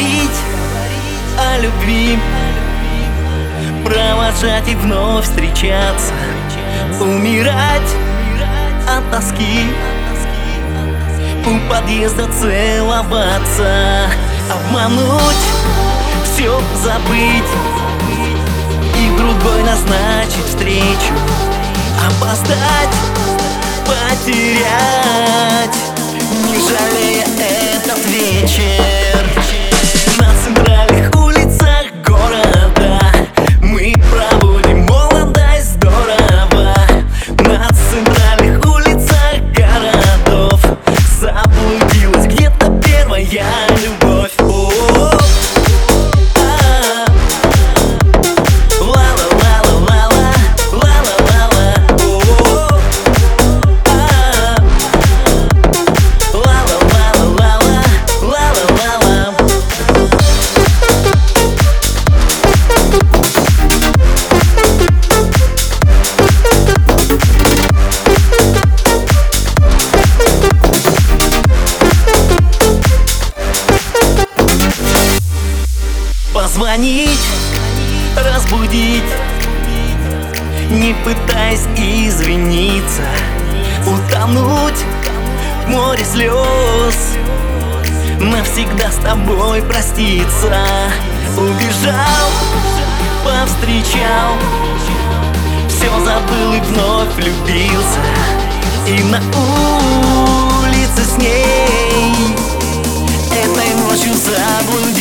говорить о любви, провожать и вновь встречаться, умирать от тоски, у подъезда целоваться, обмануть, все забыть и в другой назначить встречу, опоздать, потерять, не жалея этот вечер. На центральных улицах города мы проводим молодость здорово. На центральных улицах городов заблудилась где-то первая любовь. Позвонить, разбудить, не пытаясь извиниться, утонуть в море слез, навсегда с тобой проститься. Убежал, повстречал, все забыл и вновь влюбился, и на улице с ней этой ночью заблудился.